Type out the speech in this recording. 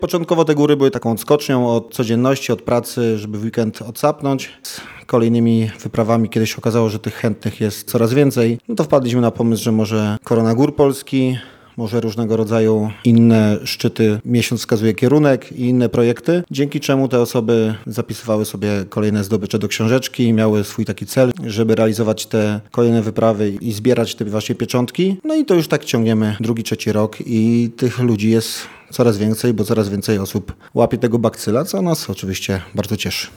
Początkowo te góry były taką odskocznią od codzienności, od pracy, żeby w weekend odsapnąć. Z kolejnymi wyprawami, kiedy się okazało, że tych chętnych jest coraz więcej, no to wpadliśmy na pomysł, że może Korona Gór Polski, może różnego rodzaju inne szczyty, miesiąc wskazuje kierunek i inne projekty, dzięki czemu te osoby zapisywały sobie kolejne zdobycze do książeczki, miały swój taki cel, żeby realizować te kolejne wyprawy i zbierać te właśnie pieczątki. No i to już tak ciągniemy drugi, trzeci rok i tych ludzi jest coraz więcej, bo coraz więcej osób łapie tego bakcyla, co nas oczywiście bardzo cieszy.